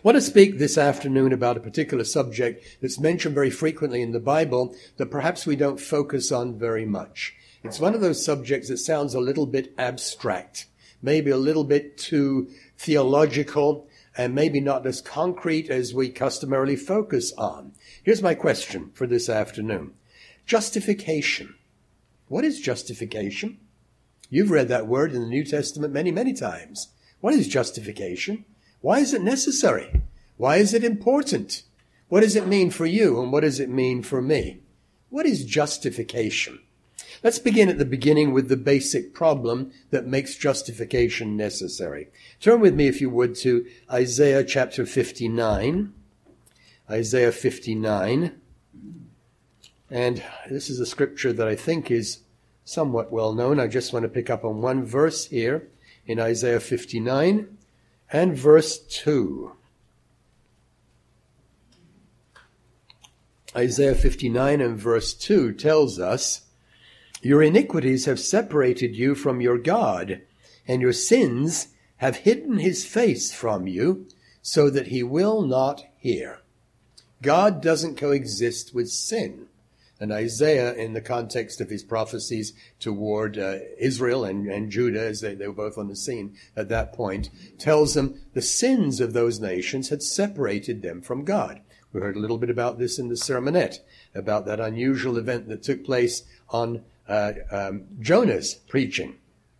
want to speak this afternoon about a particular subject that's mentioned very frequently in the Bible that perhaps we don't focus on very much. It's one of those subjects that sounds a little bit abstract, maybe a little bit too theological, and maybe not as concrete as we customarily focus on. Here's my question for this afternoon. Justification. What is justification? You've read that word in the New Testament many, many times. What is justification? Why is it necessary? Why is it important? What does it mean for you, and what does it mean for me? What is justification? Let's begin at the beginning with the basic problem that makes justification necessary. Turn with me, if you would, to Isaiah chapter 59. Isaiah 59. And this is a scripture that I think is somewhat well known. I just want to pick up on one verse here in Isaiah 59 and verse 2. Isaiah 59 and verse 2 tells us, "Your iniquities have separated you from your God, and your sins have hidden his face from you, so that he will not hear." God doesn't coexist with sin. And Isaiah, in the context of his prophecies toward Israel and Judah, as they were both on the scene at that point, tells them the sins of those nations had separated them from God. We heard a little bit about this in the sermonette, about that unusual event that took place on Jonah's preaching.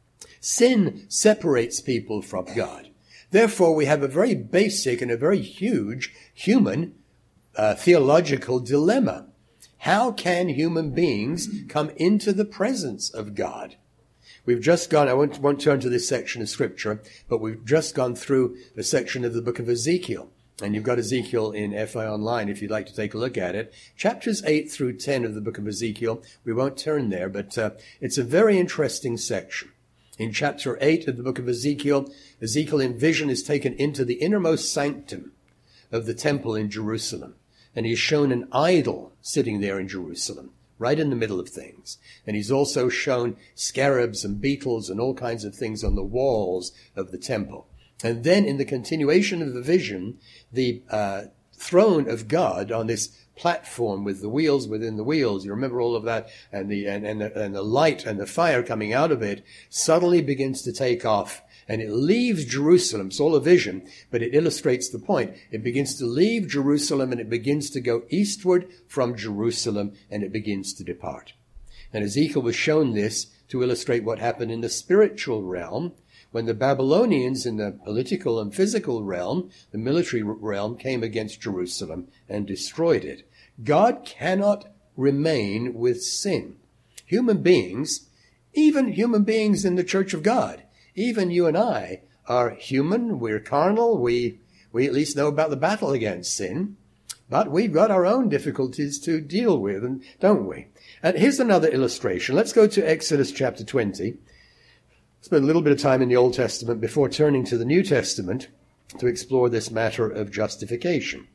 Sin separates people from God. Therefore, we have a very basic and a very huge human theological dilemma. How can human beings come into the presence of God? We've just gone, I won't turn to this section of Scripture, but we've just gone through a section of the book of Ezekiel. And you've got Ezekiel in FI Online if you'd like to take a look at it. Chapters 8 through 10 of the book of Ezekiel, we won't turn there, but it's a very interesting section. In chapter 8 of the book of Ezekiel, Ezekiel in vision is taken into the innermost sanctum of the temple in Jerusalem. And he's shown an idol sitting there in Jerusalem, right in the middle of things. And he's also shown scarabs and beetles and all kinds of things on the walls of the temple. And then in the continuation of the vision, the throne of God on this platform with the wheels within the wheels, you remember all of that, and the light and the fire coming out of it suddenly begins to take off. And it leaves Jerusalem. It's all a vision, but it illustrates the point. It begins to leave Jerusalem, and it begins to go eastward from Jerusalem, and it begins to depart. And Ezekiel was shown this to illustrate what happened in the spiritual realm when the Babylonians in the political and physical realm, the military realm, came against Jerusalem and destroyed it. God cannot remain with sin. Human beings, even human beings in the Church of God, even you and I are human, we're carnal, we at least know about the battle against sin, but we've got our own difficulties to deal with, don't we? And here's another illustration. Let's go to Exodus chapter 20. Spend a little bit of time in the Old Testament before turning to the New Testament to explore this matter of justification.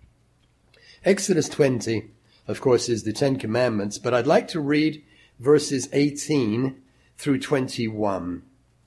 Exodus 20, of course, is the Ten Commandments, but I'd like to read verses 18 through 21.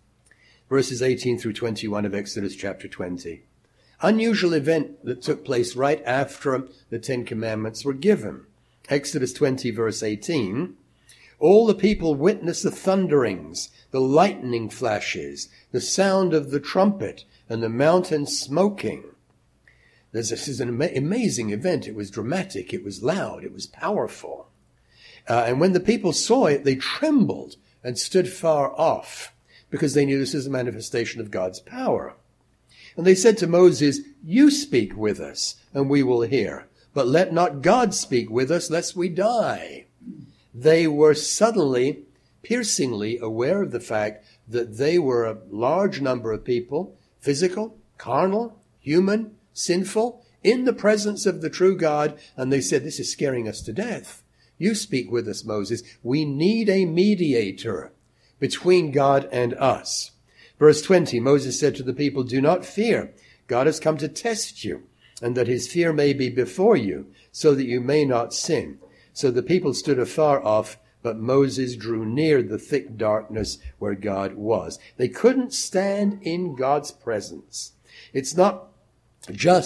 Verses 18 through 21 of Exodus chapter 20. Unusual event that took place right after the Ten Commandments were given. Exodus 20 verse 18. All the people witnessed the thunderings, the lightning flashes, the sound of the trumpet, and the mountain smoking. This is an amazing event. It was dramatic. It was loud. It was powerful. And when the people saw it, they trembled and stood far off, because they knew this is a manifestation of God's power. And they said to Moses, "You speak with us, and we will hear. But let not God speak with us, lest we die." They were suddenly, piercingly aware of the fact that they were a large number of people, physical, carnal, human, sinful, in the presence of the true God, and they said, "This is scaring us to death. You speak with us, Moses. We need a mediator between God and us." Verse 20, Moses said to the people, "Do not fear. God has come to test you, and that his fear may be before you, so that you may not sin." So the people stood afar off, but Moses drew near the thick darkness where God was. They couldn't stand in God's presence. It's not just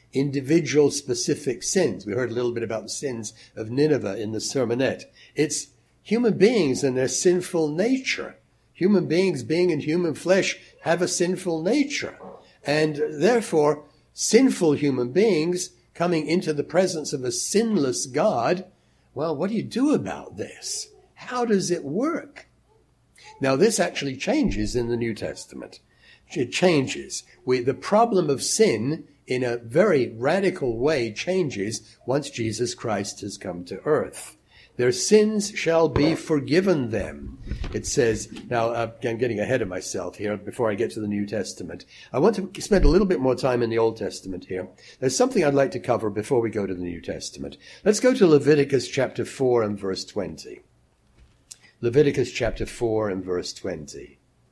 individual specific sins. We heard a little bit about the sins of Nineveh in the sermonette. It's human beings and their sinful nature. Human beings being in human flesh have a sinful nature. And therefore, sinful human beings coming into the presence of a sinless God, well, what do you do about this? How does it work? Now, this actually changes in the New Testament. It changes. The problem of sin in a very radical way changes once Jesus Christ has come to earth. Their sins shall be forgiven them. It says, now I'm getting ahead of myself here before I get to the New Testament. I want to spend a little bit more time in the Old Testament here. There's something I'd like to cover before we go to the New Testament. Let's go to Leviticus chapter 4 and verse 20. Leviticus chapter 4 and verse 20.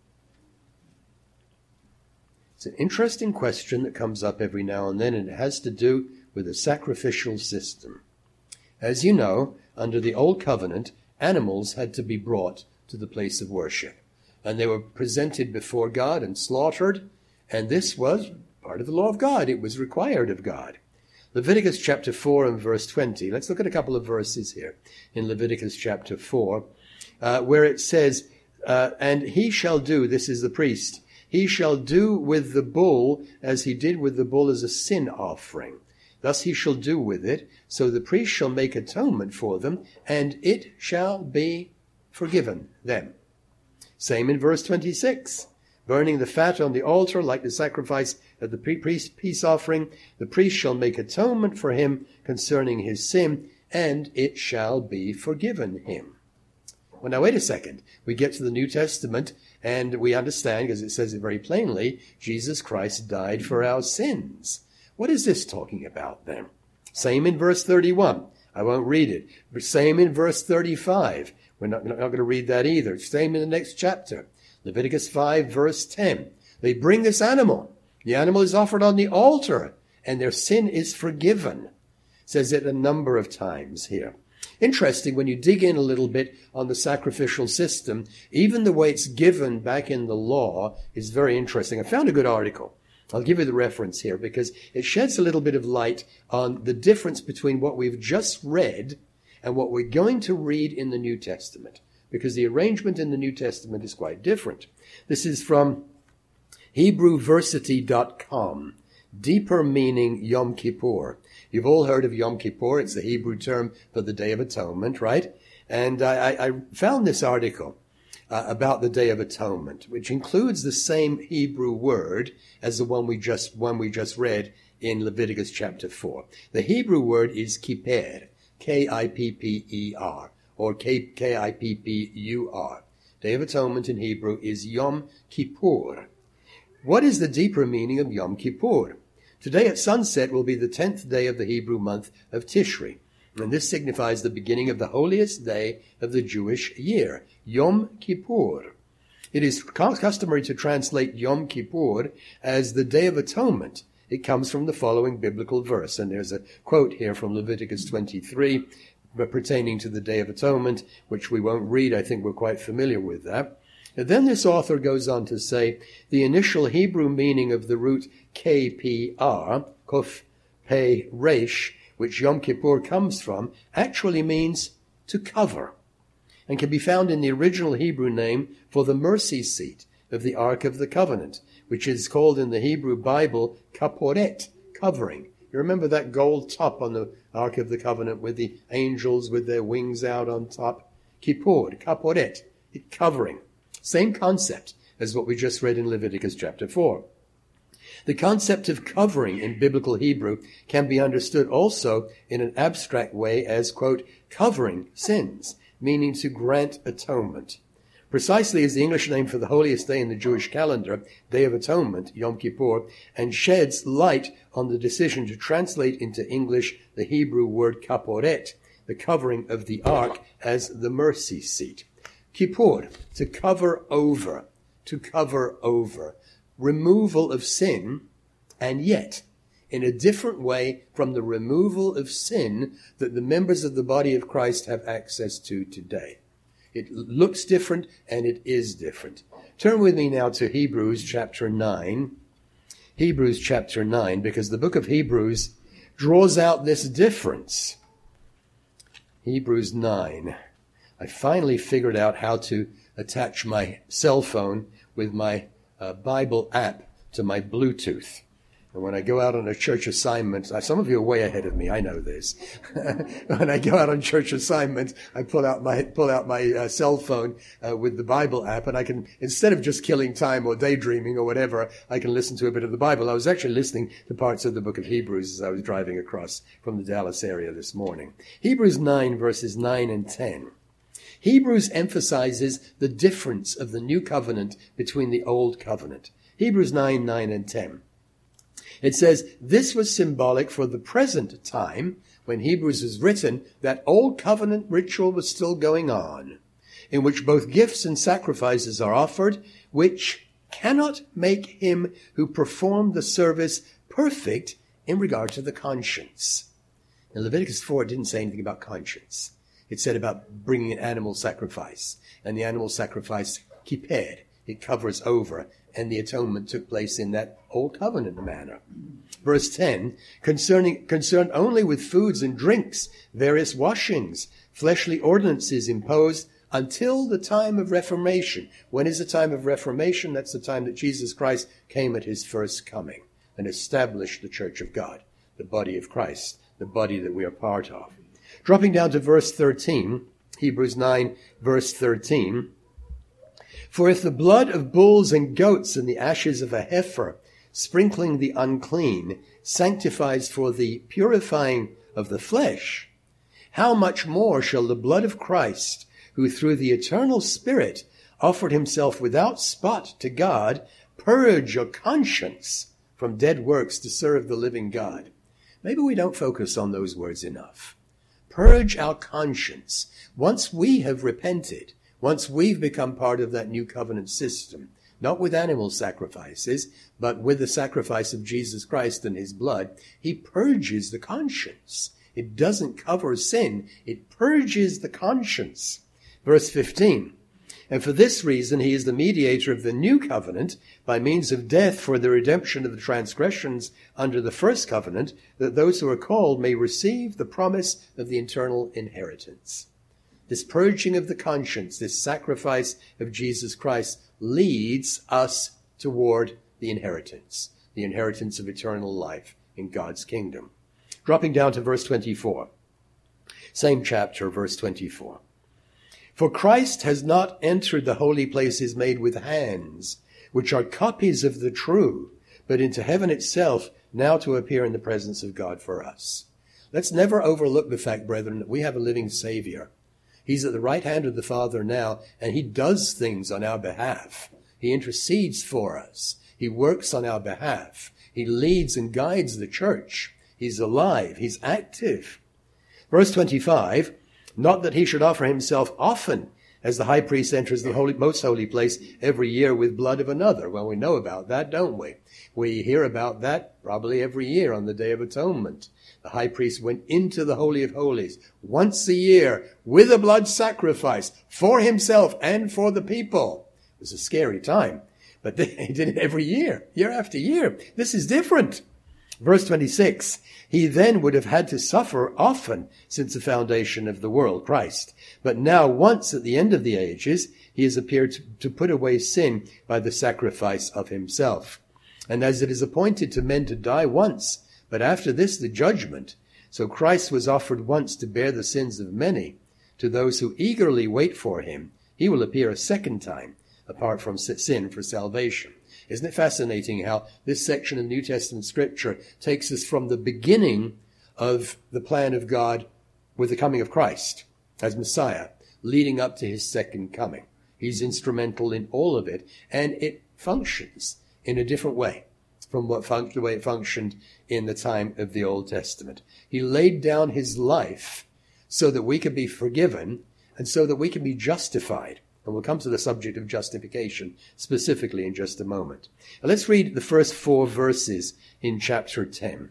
It's an interesting question that comes up every now and then, and it has to do with the sacrificial system. As you know, under the Old Covenant, animals had to be brought to the place of worship, and they were presented before God and slaughtered, and this was part of the law of God. It was required of God. Leviticus chapter 4 and verse 20. Let's look at a couple of verses here in Leviticus chapter 4, where it says, and he shall do, this is the priest, he shall do with the bull as he did with the bull as a sin offering. Thus he shall do with it, so the priest shall make atonement for them, and it shall be forgiven them. Same in verse 26. Burning the fat on the altar, like the sacrifice of the peace offering, the priest shall make atonement for him concerning his sin, and it shall be forgiven him. Well, now wait a second. We get to the New Testament, and we understand, because it says it very plainly, Jesus Christ died for our sins. What is this talking about then? Same in verse 31. I won't read it. But same in verse 35. We're not going to read that either. Same in the next chapter. Leviticus 5 verse 10. They bring this animal. The animal is offered on the altar, and their sin is forgiven. It says it a number of times here. Interesting, when you dig in a little bit on the sacrificial system, even the way it's given back in the law is very interesting. I found a good article. I'll give you the reference here because it sheds a little bit of light on the difference between what we've just read and what we're going to read in the New Testament, because the arrangement in the New Testament is quite different. This is from HebrewVersity.com. Deeper meaning Yom Kippur. You've all heard of Yom Kippur. It's the Hebrew term for the Day of Atonement, right? And I found this article about the Day of Atonement, which includes the same Hebrew word as the one we just read in Leviticus chapter 4. The Hebrew word is kippur, K-I-P-P-E-R, or K-I-P-P-U-R. Day of Atonement in Hebrew is Yom Kippur. What is the deeper meaning of Yom Kippur? Today at sunset will be the 10th day of the Hebrew month of Tishri, and this signifies the beginning of the holiest day of the Jewish year, Yom Kippur. It is customary to translate Yom Kippur as the Day of Atonement. It comes from the following biblical verse, and there's a quote here from Leviticus 23 pertaining to the Day of Atonement, which we won't read. I think we're quite familiar with that. And then this author goes on to say, the initial Hebrew meaning of the root KPR, Kof Pe Resh, which Yom Kippur comes from, actually means to cover, and can be found in the original Hebrew name for the mercy seat of the Ark of the Covenant, which is called in the Hebrew Bible kaporet, covering. You remember that gold top on the Ark of the Covenant with the angels with their wings out on top? Kippur, kaporet, covering. Same concept as what we just read in Leviticus chapter 4. The concept of covering in biblical Hebrew can be understood also in an abstract way as, quote, covering sins, meaning to grant atonement. Precisely as the English name for the holiest day in the Jewish calendar, Day of Atonement, Yom Kippur, and sheds light on the decision to translate into English the Hebrew word kaporet, the covering of the ark, as the mercy seat. Kippur, to cover over, removal of sin, and yet in a different way from the removal of sin that the members of the body of Christ have access to today. It looks different, and it is different. Turn with me now to Hebrews chapter 9. Hebrews chapter 9, because the book of Hebrews draws out this difference. Hebrews 9. I finally figured out how to attach my cell phone with my Bible app to my Bluetooth. And when I go out on a church assignment, some of you are way ahead of me, I know this. When I go out on church assignments, I pull out my cell phone with the Bible app, and I can, instead of just killing time or daydreaming or whatever, I can listen to a bit of the Bible. I was actually listening to parts of the book of Hebrews as I was driving across from the Dallas area this morning. Hebrews 9, verses 9 and 10. Hebrews emphasizes the difference of the new covenant between the old covenant. Hebrews 9, 9 and 10. It says, this was symbolic for the present time, when Hebrews was written, that old covenant ritual was still going on, in which both gifts and sacrifices are offered, which cannot make him who performed the service perfect in regard to the conscience. In Leviticus 4, it didn't say anything about conscience. It said about bringing an animal sacrifice, and the animal sacrifice kipped, it covers over, and the atonement took place in that old covenant manner. Verse 10, concerned only with foods and drinks, various washings, fleshly ordinances imposed until the time of Reformation. When is the time of Reformation? That's the time that Jesus Christ came at his first coming and established the church of God, the body of Christ, the body that we are part of. Dropping down to verse 13, Hebrews 9, verse 13, for if the blood of bulls and goats and the ashes of a heifer, sprinkling the unclean, sanctifies for the purifying of the flesh, how much more shall the blood of Christ, who through the eternal Spirit offered himself without spot to God, purge your conscience from dead works to serve the living God? Maybe we don't focus on those words enough. Purge our conscience. Once we have repented, once we've become part of that new covenant system, not with animal sacrifices, but with the sacrifice of Jesus Christ and his blood, he purges the conscience. It doesn't cover sin. It purges the conscience. Verse 15, and for this reason he is the mediator of the new covenant by means of death for the redemption of the transgressions under the first covenant, that those who are called may receive the promise of the eternal inheritance. This purging of the conscience, this sacrifice of Jesus Christ, leads us toward the inheritance of eternal life in God's kingdom. Dropping down to verse 24. Same chapter, verse 24. For Christ has not entered the holy places made with hands, which are copies of the true, but into heaven itself, now to appear in the presence of God for us. Let's never overlook the fact, brethren, that we have a living Savior. He's at the right hand of the Father now, and he does things on our behalf. He intercedes for us. He works on our behalf. He leads and guides the church. He's alive. He's active. Verse 25, not that he should offer himself often, as the high priest enters the most holy place every year with blood of another. Well, we know about that, don't we? We hear about that probably every year on the Day of Atonement. The high priest went into the Holy of Holies once a year with a blood sacrifice for himself and for the people. It was a scary time, but he did it every year after year. This is different. Verse 26, he then would have had to suffer often since the foundation of the world, Christ. But now once at the end of the ages, he has appeared to put away sin by the sacrifice of himself. And as it is appointed to men to die once, but after this the judgment, so Christ was offered once to bear the sins of many. To those who eagerly wait for him, he will appear a second time, apart from sin, for salvation. Isn't it fascinating how this section of New Testament scripture takes us from the beginning of the plan of God with the coming of Christ as Messiah, leading up to his second coming. He's instrumental in all of it, and it functions in a different way from the way it functioned in the time of the Old Testament. He laid down his life so that we could be forgiven and so that we can be justified. And we'll come to the subject of justification specifically in just a moment. Now let's read the first 4 verses in chapter 10.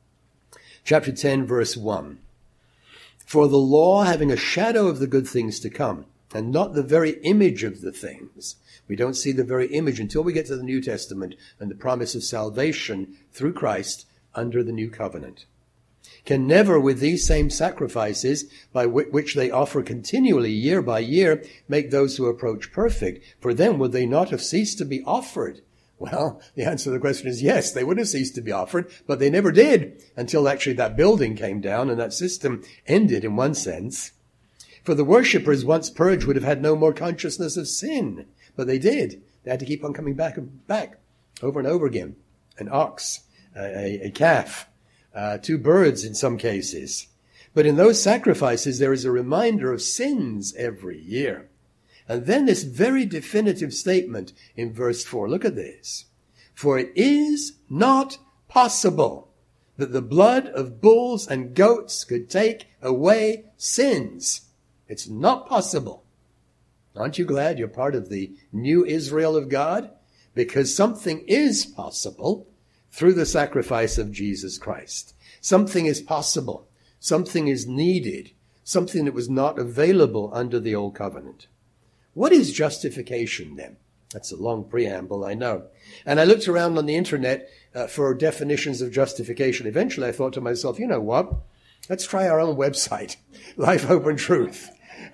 Chapter 10, verse 1. For the law, having a shadow of the good things to come, and not the very image of the things. We don't see the very image until we get to the New Testament and the promise of salvation through Christ under the new covenant. Can never, with these same sacrifices, by which they offer continually year by year, make those who approach perfect. For then would they not have ceased to be offered? Well, the answer to the question is yes, they would have ceased to be offered, but they never did until actually that building came down and that system ended in one sense. For the worshippers, once purged, would have had no more consciousness of sin, but they did. They had to keep on coming back and back over and over again. An ox, a calf, 2 birds in some cases. But in those sacrifices, there is a reminder of sins every year. And then this very definitive statement in verse 4. Look at this. For it is not possible that the blood of bulls and goats could take away sins. It's not possible. Aren't you glad you're part of the new Israel of God? Because something is possible through the sacrifice of Jesus Christ. Something is possible. Something is needed. Something that was not available under the old covenant. What is justification then? That's a long preamble, I know. And I looked around on the internet for definitions of justification. Eventually I thought to myself, you know what? Let's try our own website, Life, Hope and Truth.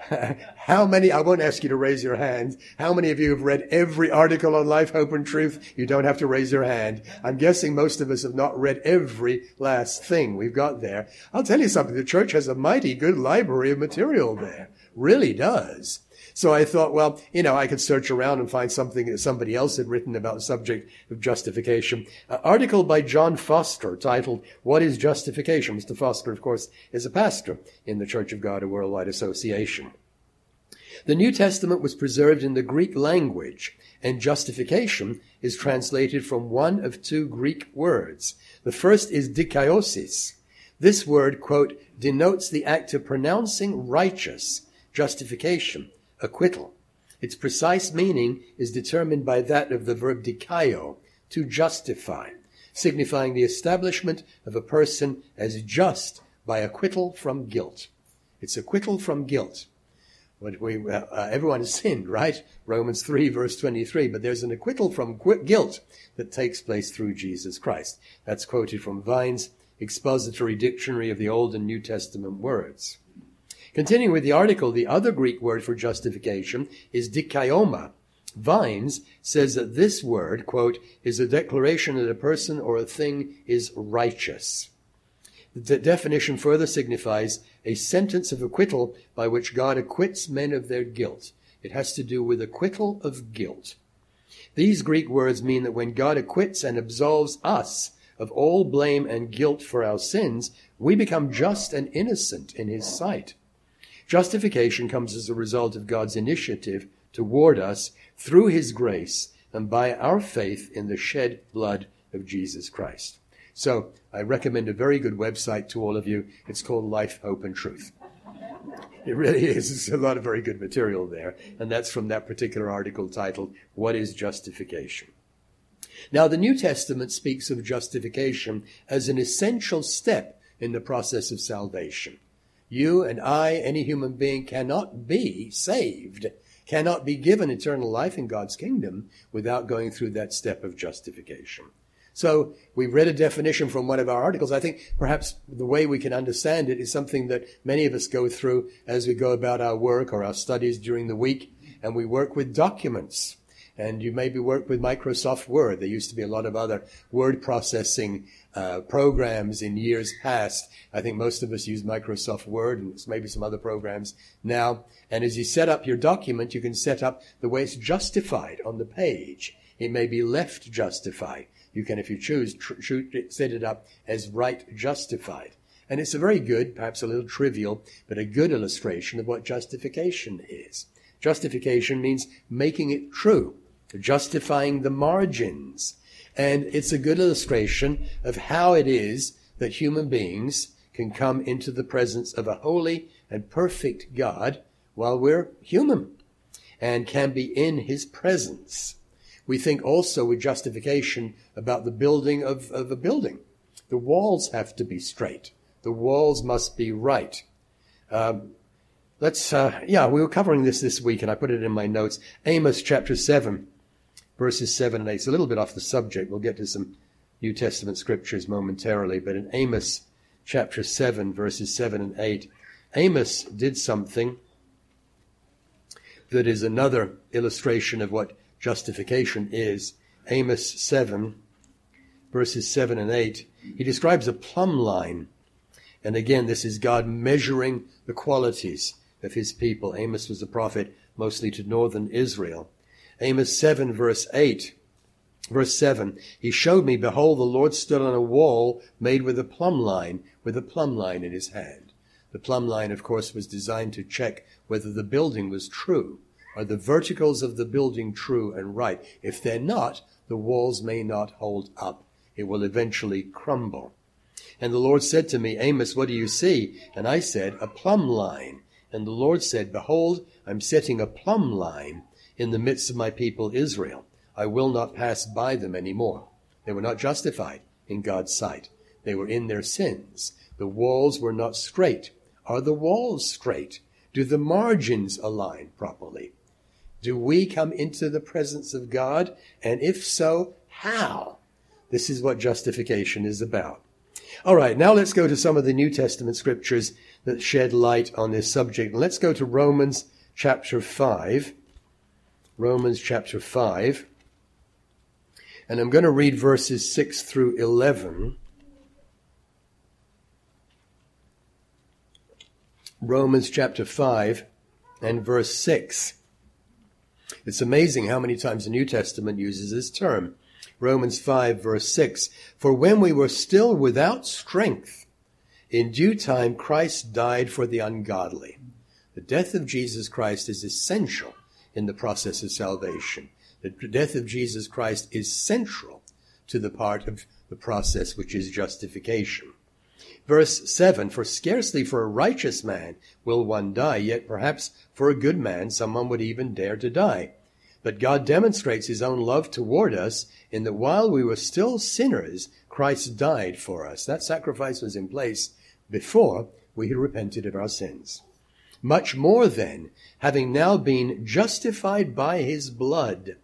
How many, I won't ask you to raise your hand, how many of you have read every article on Life, Hope and Truth? You don't have to raise your hand. I'm guessing most of us have not read every last thing we've got there. I'll tell you something, the church has a mighty good library of material there. Really does. So I thought, well, I could search around and find something that somebody else had written about the subject of justification. An article by John Foster titled, What is Justification? Mr. Foster, of course, is a pastor in the Church of God, a worldwide association. The New Testament was preserved in the Greek language, and justification is translated from one of 2 Greek words. The first is dikaiosis. This word, quote, denotes the act of pronouncing righteous, justification, acquittal. Its precise meaning is determined by that of the verb dikaio, to justify, signifying the establishment of a person as just by acquittal from guilt. It's acquittal from guilt. Everyone has sinned, right? Romans 3, verse 23. But there's an acquittal from guilt that takes place through Jesus Christ. That's quoted from Vine's Expository Dictionary of the Old and New Testament Words. Continuing with the article, the other Greek word for justification is dikaioma. Vines says that this word, quote, is a declaration that a person or a thing is righteous. The definition further signifies a sentence of acquittal by which God acquits men of their guilt. It has to do with acquittal of guilt. These Greek words mean that when God acquits and absolves us of all blame and guilt for our sins, we become just and innocent in his sight. Justification comes as a result of God's initiative toward us through his grace and by our faith in the shed blood of Jesus Christ. So I recommend a very good website to all of you. It's called Life, Hope and Truth. It really is. There's a lot of very good material there. And that's from that particular article titled, What is Justification? Now, the New Testament speaks of justification as an essential step in the process of salvation. You and I, any human being, cannot be saved, cannot be given eternal life in God's kingdom without going through that step of justification. So we read a definition from one of our articles. I think perhaps the way we can understand it is something that many of us go through as we go about our work or our studies during the week, and we work with documents. And you maybe work with Microsoft Word. There used to be a lot of other word processing programs in years past. I think most of us use Microsoft Word and maybe some other programs now. And as you set up your document, you can set up the way it's justified on the page. It may be left justified. You can, if you choose, set it up as right justified. And it's a very good, perhaps a little trivial, but a good illustration of what justification is. Justification means making it true, justifying the margins. And it's a good illustration of how it is that human beings can come into the presence of a holy and perfect God while we're human and can be in his presence. We think also with justification about the building of a building. The walls have to be straight. The walls must be right. We were covering this week, and I put it in my notes. Amos chapter 7, verses 7 and 8. It's a little bit off the subject. We'll get to some New Testament scriptures momentarily, but in Amos chapter 7, verses 7 and 8, Amos did something that is another illustration of what justification is. Amos 7, verses 7 and 8, he describes a plumb line. And again, this is God measuring the qualities of his people. Amos was a prophet mostly to northern Israel. Amos 7, verse 8, verse 7, he showed me, behold, the Lord stood on a wall made with a plumb line in his hand. The plumb line, of course, was designed to check whether the building was true. Are the verticals of the building true and right? If they're not, the walls may not hold up. It will eventually crumble. And the Lord said to me, Amos, what do you see? And I said, a plumb line. And the Lord said, behold, I'm setting a plumb line in the midst of my people Israel. I will not pass by them anymore. They were not justified in God's sight. They were in their sins. The walls were not straight. Are the walls straight? Do the margins align properly? Do we come into the presence of God? And if so, how? This is what justification is about. All right, now let's go to some of the New Testament scriptures that shed light on this subject. Let's go to Romans chapter 5. Romans chapter 5. And I'm going to read verses 6 through 11. Romans chapter 5 and verse 6. It's amazing how many times the New Testament uses this term. Romans 5, verse 6. For when we were still without strength, in due time Christ died for the ungodly. The death of Jesus Christ is essential in the process of salvation. The death of Jesus Christ is central to the part of the process which is justification. Verse 7, for scarcely for a righteous man will one die, yet perhaps for a good man someone would even dare to die. But God demonstrates his own love toward us in that while we were still sinners, Christ died for us. That sacrifice was in place before we had repented of our sins. Much more then, having now been justified by his blood.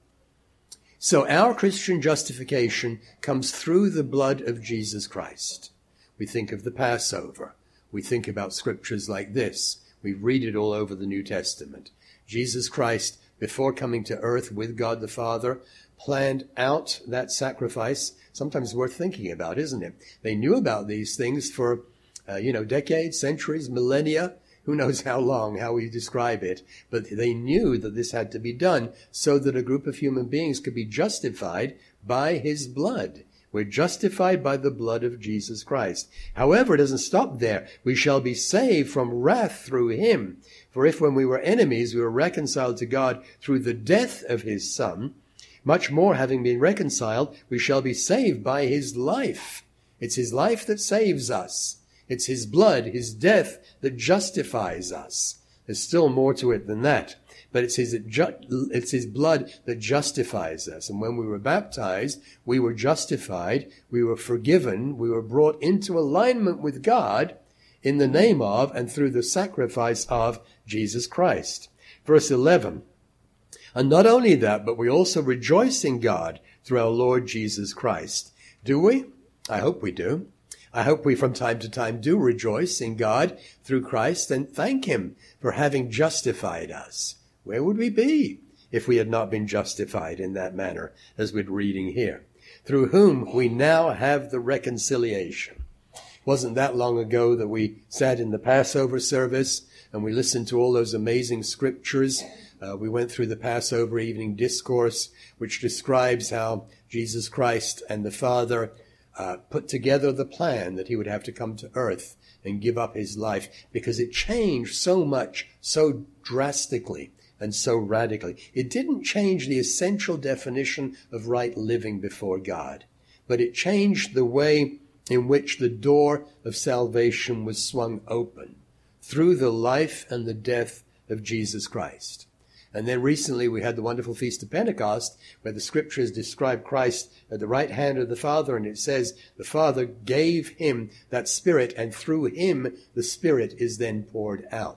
So our Christian justification comes through the blood of Jesus Christ. We think of the Passover. We think about scriptures like this. We read it all over the New Testament. Jesus Christ, before coming to earth with God the Father, planned out that sacrifice. Sometimes worth thinking about, isn't it? They knew about these things for, decades, centuries, millennia. Who knows how long, how we describe it. But they knew that this had to be done so that a group of human beings could be justified by his blood. We're justified by the blood of Jesus Christ. However, it doesn't stop there. We shall be saved from wrath through him. For if when we were enemies, we were reconciled to God through the death of his Son, much more having been reconciled, we shall be saved by his life. It's his life that saves us. It's his blood, his death, that justifies us. There's still more to it than that. But it's his blood that justifies us. And when we were baptized, we were justified, we were forgiven, we were brought into alignment with God in the name of and through the sacrifice of Jesus Christ. Verse 11. And not only that, but we also rejoice in God through our Lord Jesus Christ. Do we? I hope we do. I hope we from time to time do rejoice in God through Christ and thank him for having justified us. Where would we be if we had not been justified in that manner, as we're reading here? Through whom we now have the reconciliation. Wasn't that long ago that we sat in the Passover service and we listened to all those amazing scriptures. We went through the Passover evening discourse, which describes how Jesus Christ and the Father put together the plan that he would have to come to earth and give up his life because it changed so much, so drastically and so radically. It didn't change the essential definition of right living before God, but it changed the way in which the door of salvation was swung open through the life and the death of Jesus Christ. And then recently we had the wonderful Feast of Pentecost, where the scriptures describe Christ at the right hand of the Father, and it says the Father gave him that Spirit, and through him the Spirit is then poured out.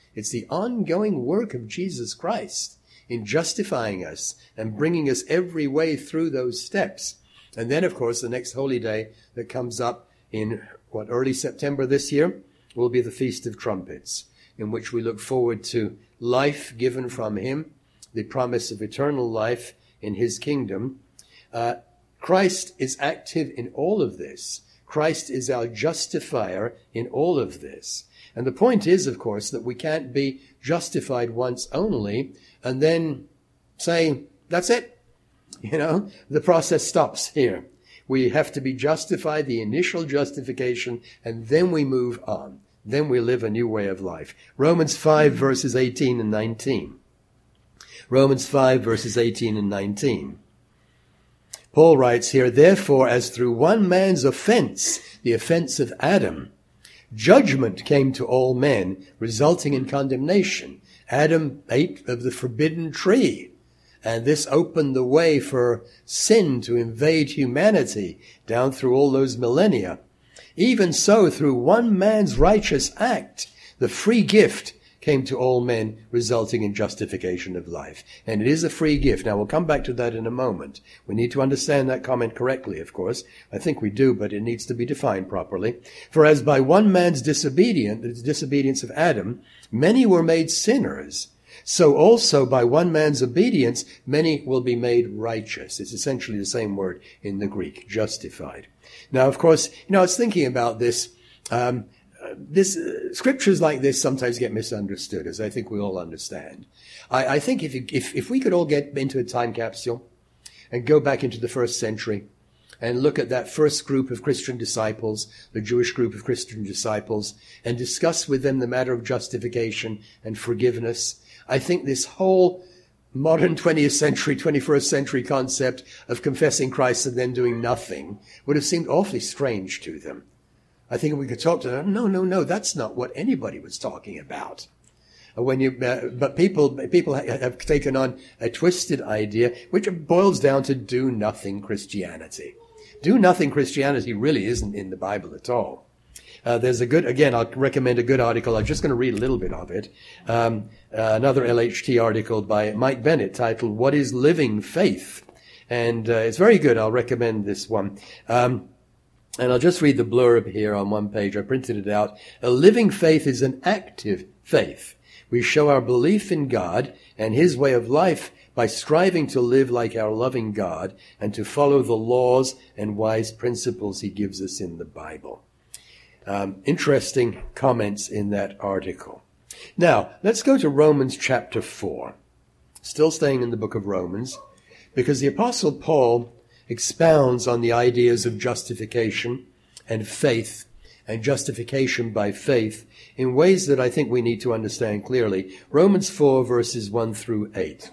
It's the ongoing work of Jesus Christ in justifying us and bringing us every way through those steps. And then, of course, the next holy day that comes up in, early September this year will be the Feast of Trumpets, in which we look forward to life given from him, the promise of eternal life in his kingdom. Christ is active in all of this. Christ is our justifier in all of this. And the point is, of course, that we can't be justified once only and then say, that's it. The process stops here. We have to be justified, the initial justification, and then we move on. Then we live a new way of life. Romans 5, verses 18 and 19. Romans 5, verses 18 and 19. Paul writes here, therefore, as through one man's offense, the offense of Adam, judgment came to all men, resulting in condemnation. Adam ate of the forbidden tree, and this opened the way for sin to invade humanity down through all those millennia. Even so, through one man's righteous act, the free gift came to all men, resulting in justification of life. And it is a free gift. Now, we'll come back to that in a moment. We need to understand that comment correctly, of course. I think we do, but it needs to be defined properly. For as by one man's disobedience, the disobedience of Adam, many were made sinners, so also by one man's obedience, many will be made righteous. It's essentially the same word in the Greek, justified. Now, of course, I was thinking about this. Scriptures like this sometimes get misunderstood, as I think we all understand. I think if we could all get into a time capsule and go back into the first century and look at that first group of Christian disciples, the Jewish group of Christian disciples, and discuss with them the matter of justification and forgiveness, I think this whole modern 20th century, 21st century concept of confessing Christ and then doing nothing would have seemed awfully strange to them. I think we could talk to them. No, that's not what anybody was talking about. But people have taken on a twisted idea, which boils down to do nothing Christianity. Do nothing Christianity really isn't in the Bible at all. There's I'll recommend a good article. I'm just going to read a little bit of it. Another LHT article by Mike Bennett titled, What is Living Faith? And it's very good. I'll recommend this one. And I'll just read the blurb here on one page. I printed it out. A living faith is an active faith. We show our belief in God and his way of life by striving to live like our loving God and to follow the laws and wise principles he gives us in the Bible. Interesting comments in that article. Now, let's go to Romans chapter 4. Still staying in the book of Romans, because the Apostle Paul expounds on the ideas of justification and faith and justification by faith in ways that I think we need to understand clearly. Romans 4, verses 1 through 8.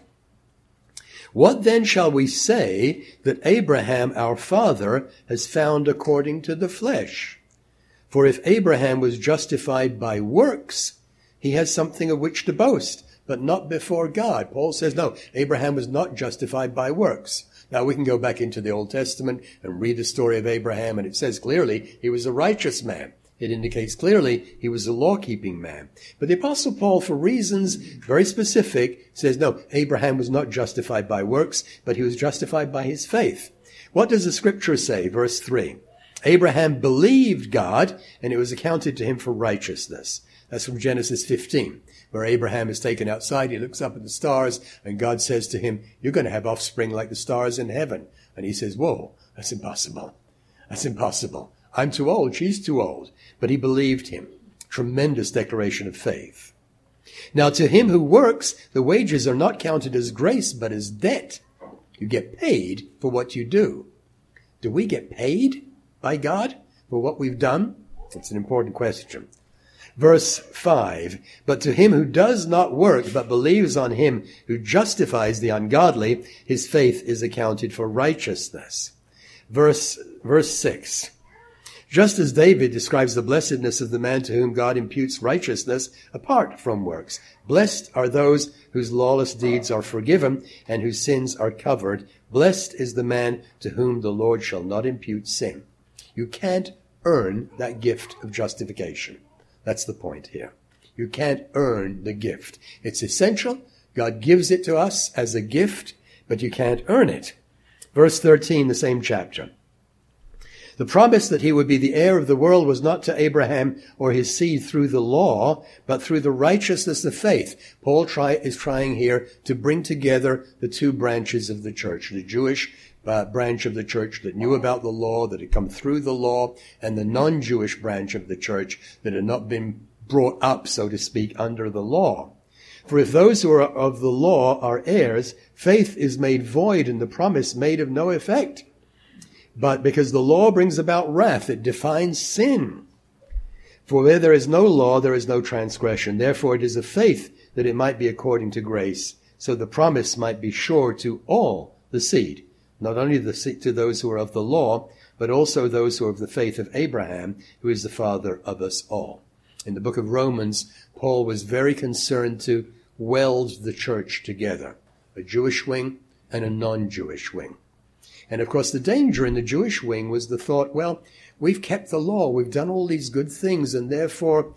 What then shall we say that Abraham our father has found according to the flesh? For if Abraham was justified by works, he has something of which to boast, but not before God. Paul says, no, Abraham was not justified by works. Now, we can go back into the Old Testament and read the story of Abraham, and it says clearly he was a righteous man. It indicates clearly he was a law-keeping man. But the Apostle Paul, for reasons very specific, says, no, Abraham was not justified by works, but he was justified by his faith. What does the Scripture say? Verse 3. Abraham believed God, and it was accounted to him for righteousness. That's from Genesis 15. Where Abraham is taken outside, he looks up at the stars, and God says to him, you're going to have offspring like the stars in heaven. And he says, whoa, that's impossible. That's impossible. I'm too old, she's too old. But he believed him. Tremendous declaration of faith. Now to him who works, the wages are not counted as grace, but as debt. You get paid for what you do. Do we get paid by God for what we've done? It's an important question. Verse 5, but to him who does not work, but believes on him who justifies the ungodly, his faith is accounted for righteousness. Verse 6, just as David describes the blessedness of the man to whom God imputes righteousness apart from works. Blessed are those whose lawless deeds are forgiven and whose sins are covered. Blessed is the man to whom the Lord shall not impute sin. You can't earn that gift of justification. That's the point here. You can't earn the gift. It's essential. God gives it to us as a gift, but you can't earn it. Verse 13, the same chapter. The promise that he would be the heir of the world was not to Abraham or his seed through the law, but through the righteousness of faith. Paul is trying here to bring together the two branches of the church, the Jewish branch of the church that knew about the law, that had come through the law, and the non-Jewish branch of the church that had not been brought up, so to speak, under the law. For if those who are of the law are heirs, faith is made void and the promise made of no effect. But because the law brings about wrath, it defines sin. For where there is no law, there is no transgression. Therefore it is of faith that it might be according to grace, so the promise might be sure to all the seed, not only to those who are of the law, but also those who are of the faith of Abraham, who is the father of us all. In the book of Romans, Paul was very concerned to weld the church together, a Jewish wing and a non-Jewish wing. And of course, the danger in the Jewish wing was the thought, well, we've kept the law, we've done all these good things, and therefore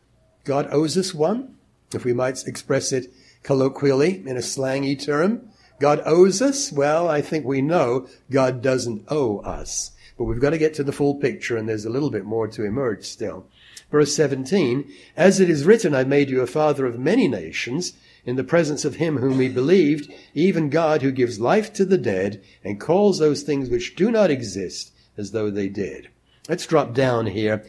God owes us one, if we might express it colloquially in a slangy term. God owes us. Well, I think we know God doesn't owe us. But we've got to get to the full picture, and there's a little bit more to emerge still. Verse 17, as it is written, I made you a father of many nations, in the presence of him whom we believed, even God who gives life to the dead and calls those things which do not exist as though they did. Let's drop down here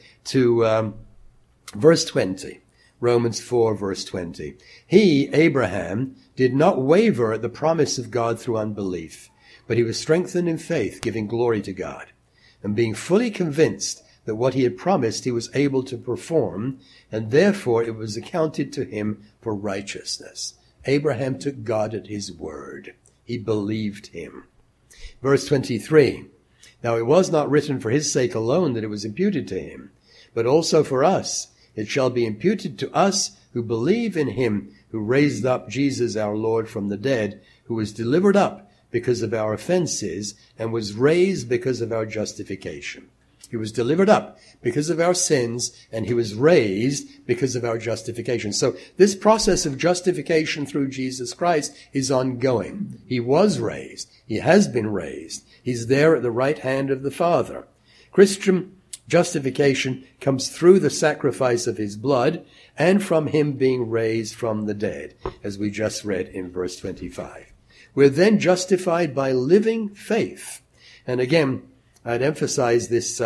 to verse 20. Romans 4, verse 20. He, Abraham, did not waver at the promise of God through unbelief, but he was strengthened in faith, giving glory to God, and being fully convinced that what he had promised he was able to perform, and therefore it was accounted to him for righteousness. Abraham took God at his word. He believed him. Verse 23. Now it was not written for his sake alone that it was imputed to him, but also for us. It shall be imputed to us who believe in him who raised up Jesus our Lord from the dead, who was delivered up because of our offenses and was raised because of our justification. He was delivered up because of our sins, and he was raised because of our justification. So this process of justification through Jesus Christ is ongoing. He was raised. He has been raised. He's there at the right hand of the Father. Christian justification comes through the sacrifice of his blood and from him being raised from the dead, as we just read in verse 25. We're then justified by living faith. And again, I'd emphasize this.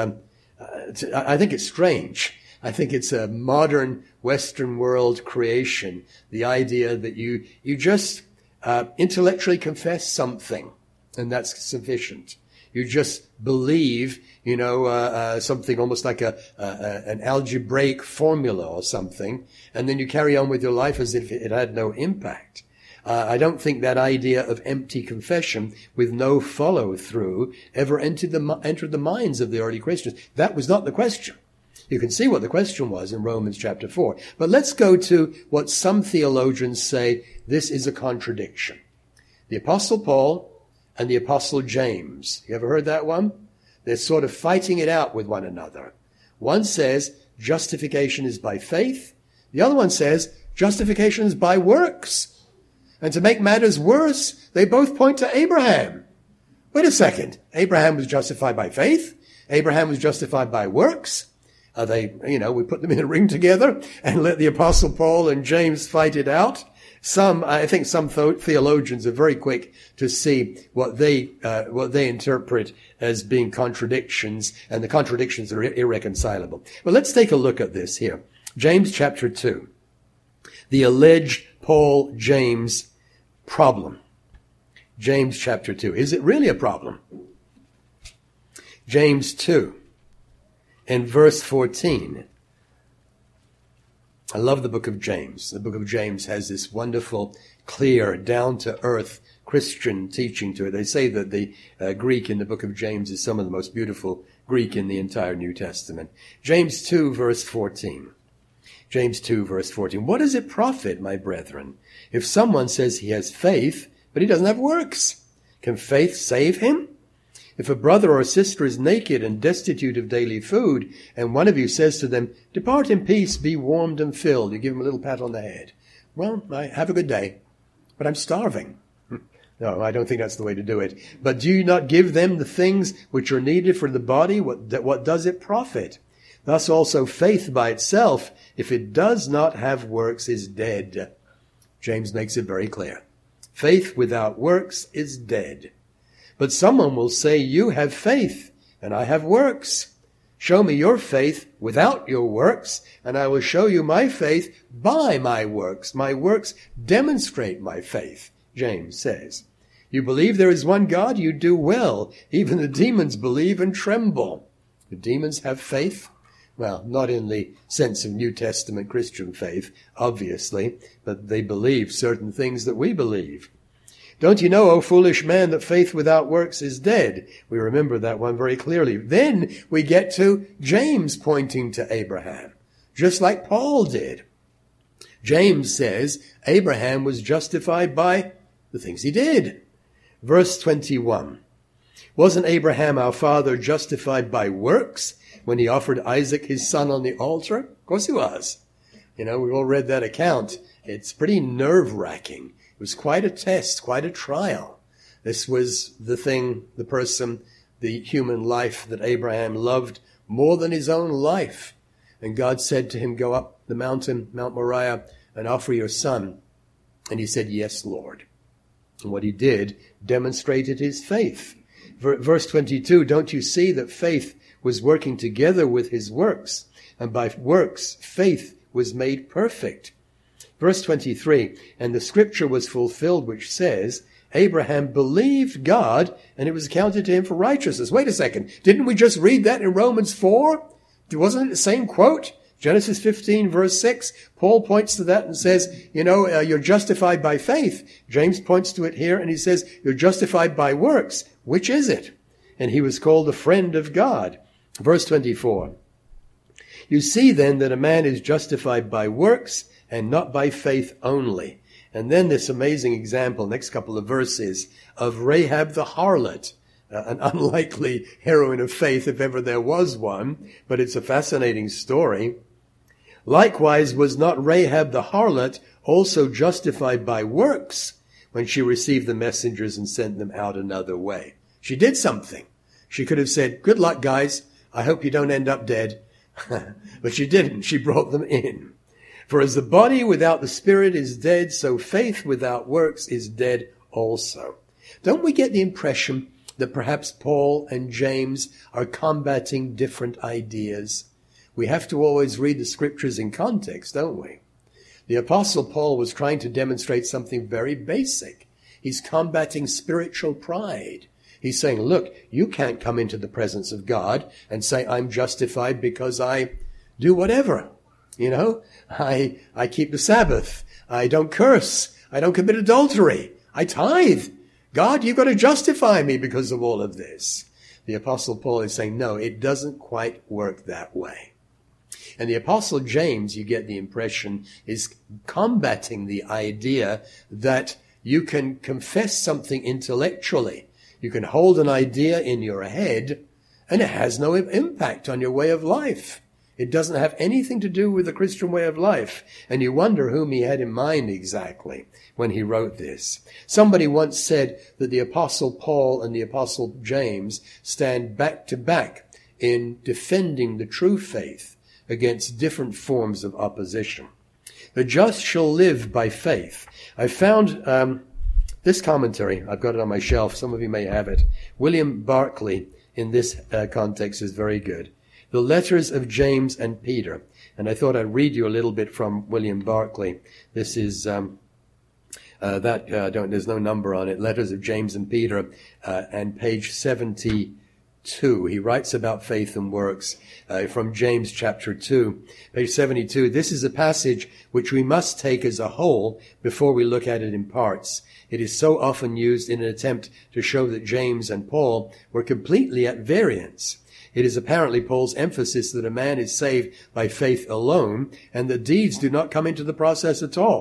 I think it's strange. I think it's a modern Western world creation. The idea that you just intellectually confess something, and that's sufficient. You just believe, something almost like an algebraic formula or something, and then you carry on with your life as if it had no impact. I don't think that idea of empty confession with no follow-through ever entered the minds of the early Christians. That was not the question. You can see what the question was in Romans chapter 4. But let's go to what some theologians say this is a contradiction. The Apostle Paul and the Apostle James. You ever heard that one? They're sort of fighting it out with one another. One says justification is by faith. The other one says justification is by works. And to make matters worse, they both point to Abraham. Wait a second. Abraham was justified by faith. Abraham was justified by works. We put them in a ring together and let the Apostle Paul and James fight it out. I think some theologians are very quick to see what they interpret as being contradictions, and the contradictions are irreconcilable. Well, let's take a look at this here. James chapter 2. The alleged Paul-James problem. James chapter 2. Is it really a problem? James 2 and verse 14. I love the book of James. The book of James has this wonderful, clear, down-to-earth Christian teaching to it. They say that the Greek in the book of James is some of the most beautiful Greek in the entire New Testament. James 2, verse 14. James 2, verse 14. What does it profit, my brethren, if someone says he has faith, but he doesn't have works? Can faith save him? If a brother or sister is naked and destitute of daily food, and one of you says to them, "Depart in peace, be warmed and filled," you give them a little pat on the head. "Well, have a good day, but I'm starving." No, I don't think that's the way to do it. "But do you not give them the things which are needed for the body? What does it profit? Thus also faith by itself, if it does not have works, is dead." James makes it very clear. Faith without works is dead. But someone will say, "You have faith, and I have works. Show me your faith without your works, and I will show you my faith by my works. My works demonstrate my faith," James says. "You believe there is one God? You do well. Even the demons believe and tremble." The demons have faith? Well, not in the sense of New Testament Christian faith, obviously, but they believe certain things that we believe. "Don't you know, O foolish man, that faith without works is dead?" We remember that one very clearly. Then we get to James pointing to Abraham, just like Paul did. James says Abraham was justified by the things he did. Verse 21, "Wasn't Abraham our father justified by works when he offered Isaac his son on the altar?" Of course he was. We've all read that account. It's pretty nerve-wracking. It was quite a test, quite a trial. This was the person, the human life that Abraham loved more than his own life. And God said to him, "Go up the mountain, Mount Moriah, and offer your son." And he said, "Yes, Lord." And what he did demonstrated his faith. Verse 22, "Don't you see that faith was working together with his works, and by works faith was made perfect?" Verse 23, "And the scripture was fulfilled which says, Abraham believed God, and it was accounted to him for righteousness." Wait a second. Didn't we just read that in Romans 4? Wasn't it the same quote? Genesis 15, verse 6. Paul points to that and says, you're justified by faith. James points to it here, and he says, you're justified by works. Which is it? And he was called a friend of God. Verse 24, "You see then that a man is justified by works, and not by faith only." And then this amazing example, next couple of verses, of Rahab the harlot, an unlikely heroine of faith if ever there was one, but it's a fascinating story. "Likewise was not Rahab the harlot also justified by works when she received the messengers and sent them out another way?" She did something. She could have said, "Good luck, guys. I hope you don't end up dead." But she didn't. She brought them in. "For as the body without the spirit is dead, so faith without works is dead also." Don't we get the impression that perhaps Paul and James are combating different ideas? We have to always read the scriptures in context, don't we? The Apostle Paul was trying to demonstrate something very basic. He's combating spiritual pride. He's saying, look, you can't come into the presence of God and say, "I'm justified because I do whatever. I keep the Sabbath. I don't curse. I don't commit adultery. I tithe. God, you've got to justify me because of all of this." The Apostle Paul is saying, no, it doesn't quite work that way. And the Apostle James, you get the impression, is combating the idea that you can confess something intellectually. You can hold an idea in your head, and it has no impact on your way of life. It doesn't have anything to do with the Christian way of life. And you wonder whom he had in mind exactly when he wrote this. Somebody once said that the Apostle Paul and the Apostle James stand back to back in defending the true faith against different forms of opposition. "The just shall live by faith." I found this commentary. I've got it on my shelf. Some of you may have it. William Barclay, in this context, is very good. The letters of James and Peter. And I thought I'd read you a little bit from William Barclay. This is there's no number on it. Letters of James and Peter, and page 72. He writes about faith and works from James chapter 2, page 72. "This is a passage which we must take as a whole before we look at it in parts. It is so often used in an attempt to show that James and Paul were completely at variance. It is apparently Paul's emphasis that a man is saved by faith alone, and that deeds do not come into the process at all.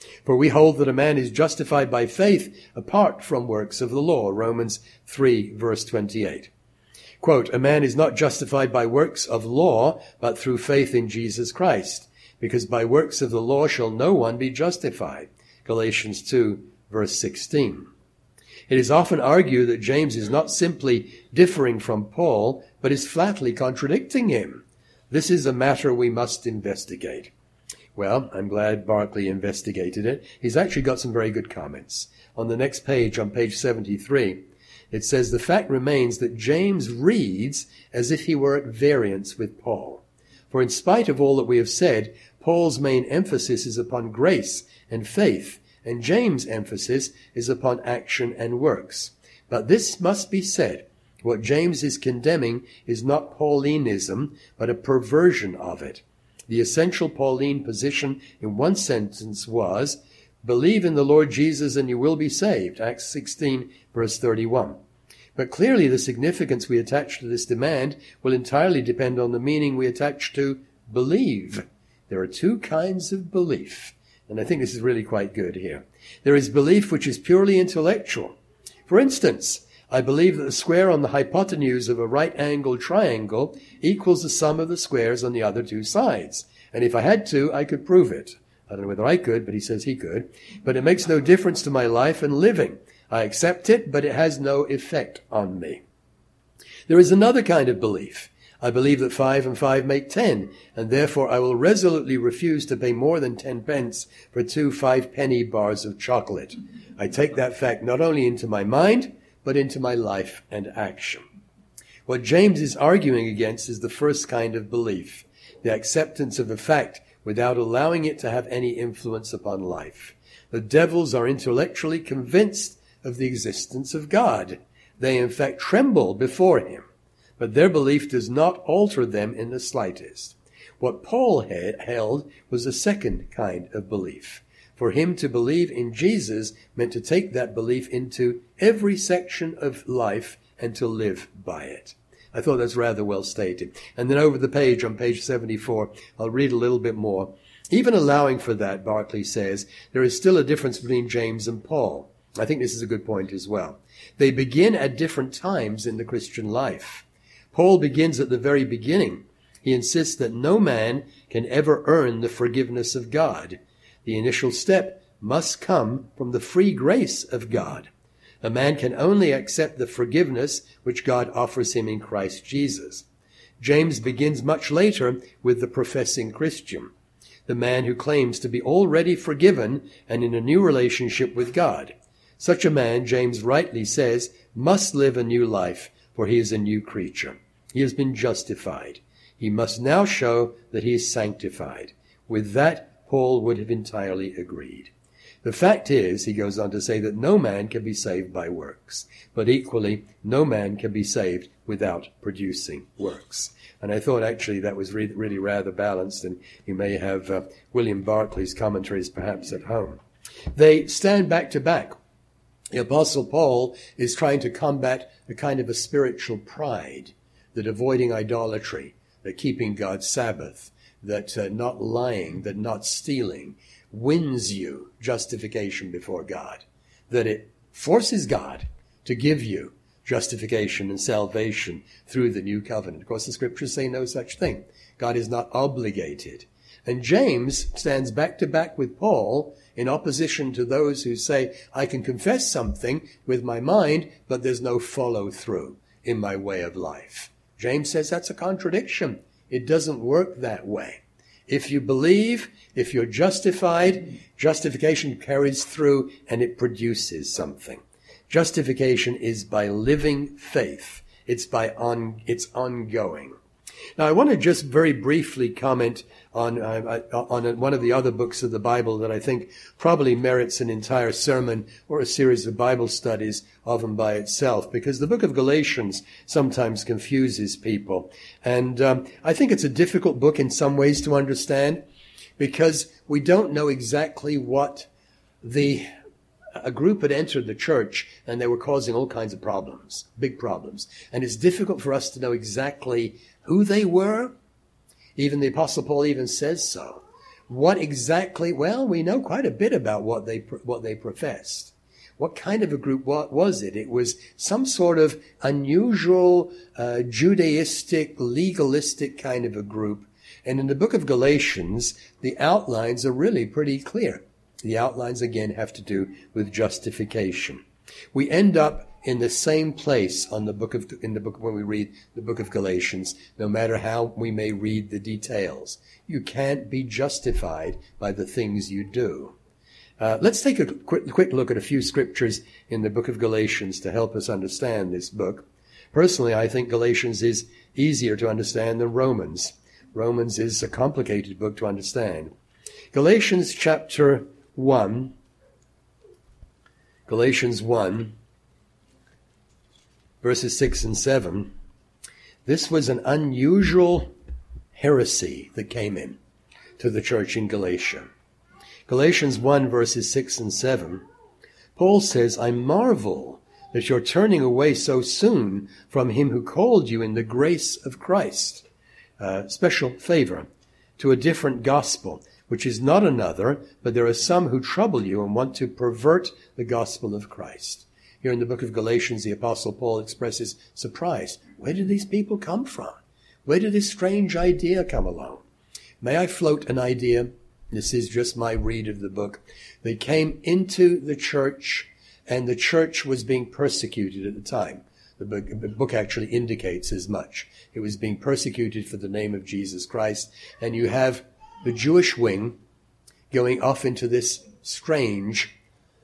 For we hold that a man is justified by faith apart from works of the law. Romans 3, verse 28. Quote, a man is not justified by works of law, but through faith in Jesus Christ, because by works of the law shall no one be justified. Galatians 2, verse 16. It is often argued that James is not simply differing from Paul, but is flatly contradicting him. This is a matter we must investigate. Well, I'm glad Barclay investigated it. He's actually got some very good comments. On the next page, on page 73, it says, the fact remains that James reads as if he were at variance with Paul. For in spite of all that we have said, Paul's main emphasis is upon grace and faith, and James' emphasis is upon action and works. But this must be said. What James is condemning is not Paulinism, but a perversion of it. The essential Pauline position in one sentence was, believe in the Lord Jesus and you will be saved, Acts 16, verse 31. But clearly the significance we attach to this demand will entirely depend on the meaning we attach to believe. There are two kinds of belief, and I think this is really quite good here. There is belief which is purely intellectual. For instance, I believe that the square on the hypotenuse of a right-angled triangle equals the sum of the squares on the other two sides. And if I had to, I could prove it. I don't know whether I could, but he says he could. But it makes no difference to my life and living. I accept it, but it has no effect on me. There is another kind of belief. I believe that 5 and 5 make 10, and therefore I will resolutely refuse to pay more than 10 pence for 2 5-penny bars of chocolate. I take that fact not only into my mind, but into my life and action. What James is arguing against is the first kind of belief, the acceptance of a fact without allowing it to have any influence upon life. The devils are intellectually convinced of the existence of God. They in fact tremble before him, but their belief does not alter them in the slightest. What Paul held was a second kind of belief. For him to believe in Jesus meant to take that belief into every section of life and to live by it. I thought that's rather well stated. And then over the page, on page 74, I'll read a little bit more. Even allowing for that, Barclay says, there is still a difference between James and Paul. I think this is a good point as well. They begin at different times in the Christian life. Paul begins at the very beginning. He insists that no man can ever earn the forgiveness of God. The initial step must come from the free grace of God. A man can only accept the forgiveness which God offers him in Christ Jesus. James begins much later with the professing Christian, the man who claims to be already forgiven and in a new relationship with God. Such a man, James rightly says, must live a new life, for he is a new creature. He has been justified. He must now show that he is sanctified. With that, Paul would have entirely agreed. The fact is, he goes on to say, that no man can be saved by works, but equally, no man can be saved without producing works. And I thought actually that was really rather balanced, and you may have William Barclay's commentaries perhaps at home. They stand back to back. The Apostle Paul is trying to combat a kind of a spiritual pride, that avoiding idolatry, that keeping God's Sabbath, that not lying, that not stealing, wins you justification before God, that it forces God to give you justification and salvation through the new covenant. Of course, the scriptures say no such thing. God is not obligated. And James stands back to back with Paul in opposition to those who say, I can confess something with my mind, but there's no follow through in my way of life. James says that's a contradiction. It doesn't work that way. If you believe, if you're justified, justification carries through and it produces something. Justification is by living faith. It's ongoing. Now, I want to just very briefly comment on one of the other books of the Bible that I think probably merits an entire sermon or a series of Bible studies of and by itself, because the book of Galatians sometimes confuses people. And I think it's a difficult book in some ways to understand, because we don't know exactly what a group had entered the church and they were causing all kinds of problems, big problems. And it's difficult for us to know exactly who they were. Even the Apostle Paul even says so. What exactly? Well, we know quite a bit about what they professed. What kind of a group was it? It was some sort of unusual Judaistic, legalistic kind of a group. And in the book of Galatians, the outlines are really pretty clear. The outlines, again, have to do with justification. We end up in the same place when we read the book of Galatians, no matter how we may read the details. You can't be justified by the things you do. Let's take a quick look at a few scriptures in the book of Galatians to help us understand this book. Personally, I think Galatians is easier to understand than Romans. Romans is a complicated book to understand. Galatians chapter 1, Galatians 1, verses 6 and 7. This was an unusual heresy that came in to the church in Galatia. Galatians 1, verses 6 and 7, Paul says, I marvel that you're turning away so soon from him who called you in the grace of Christ, special favor, to a different gospel, which is not another, but there are some who trouble you and want to pervert the gospel of Christ. Here in the book of Galatians, the Apostle Paul expresses surprise. Where did these people come from? Where did this strange idea come along? May I float an idea? This is just my read of the book. They came into the church, and the church was being persecuted at the time. The book actually indicates as much. It was being persecuted for the name of Jesus Christ. And you have the Jewish wing going off into this strange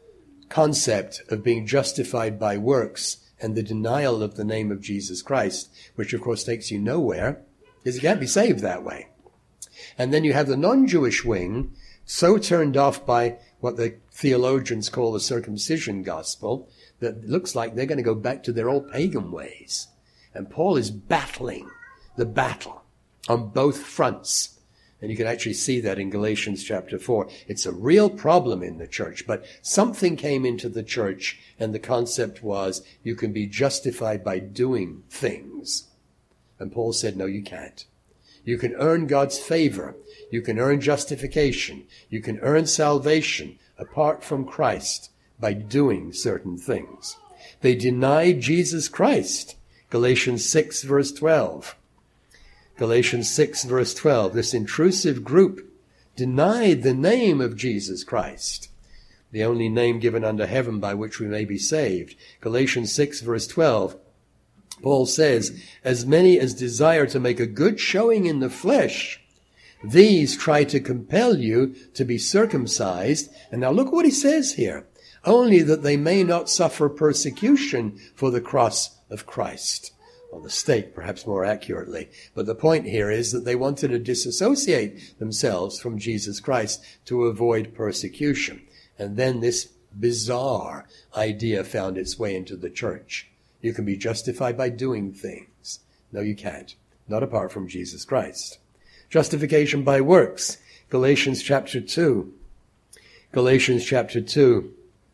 concept of being justified by works and the denial of the name of Jesus Christ, which of course takes you nowhere, because you can't be saved that way. And then you have the non-Jewish wing, so turned off by what the theologians call the circumcision gospel, that it looks like they're going to go back to their old pagan ways. And Paul is battling the battle on both fronts. And you can actually see that in Galatians chapter 4. It's a real problem in the church, but something came into the church, and the concept was you can be justified by doing things. And Paul said, no, you can't. You can earn God's favor. You can earn justification. You can earn salvation apart from Christ by doing certain things. They denied Jesus Christ. Galatians 6, verse 12. Galatians 6, verse 12. This intrusive group denied the name of Jesus Christ, the only name given under heaven by which we may be saved. Galatians 6, verse 12. Paul says, as many as desire to make a good showing in the flesh, these try to compel you to be circumcised. And now look what he says here. Only that they may not suffer persecution for the cross of Christ. Or the stake, perhaps more accurately. But the point here is that they wanted to disassociate themselves from Jesus Christ to avoid persecution. And then this bizarre idea found its way into the church. You can be justified by doing things. No, you can't. Not apart from Jesus Christ. Justification by works. Galatians chapter 2. Galatians chapter 2.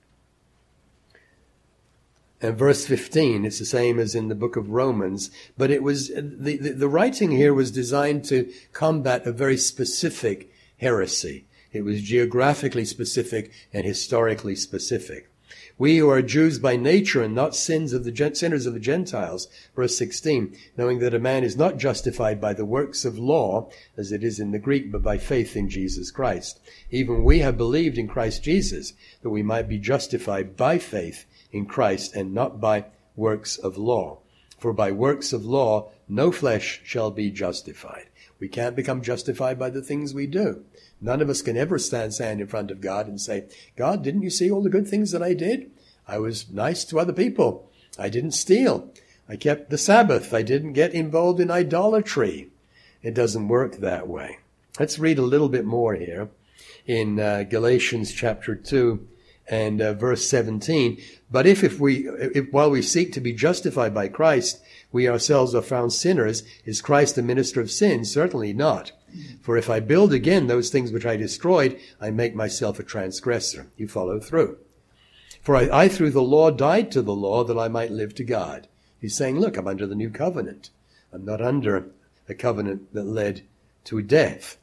And verse 15, it's the same as in the book of Romans, but it was, the writing here was designed to combat a very specific heresy. It was geographically specific and historically specific. We who are Jews by nature and not sinners of the Gentiles, verse 16, knowing that a man is not justified by the works of law, as it is in the Greek, but by faith in Jesus Christ. Even we have believed in Christ Jesus, that we might be justified by faith in Christ and not by works of law. For by works of law, no flesh shall be justified. We can't become justified by the things we do. None of us can ever stand in front of God and say, God, didn't you see all the good things that I did? I was nice to other people. I didn't steal. I kept the Sabbath. I didn't get involved in idolatry. It doesn't work that way. Let's read a little bit more here in Galatians chapter 2 and verse 17. But if while we seek to be justified by Christ, we ourselves are found sinners, is Christ a minister of sin? Certainly not. For if I build again those things which I destroyed, I make myself a transgressor. You follow through. For I through the law died to the law that I might live to God. He's saying, look, I'm under the new covenant. I'm not under a covenant that led to death.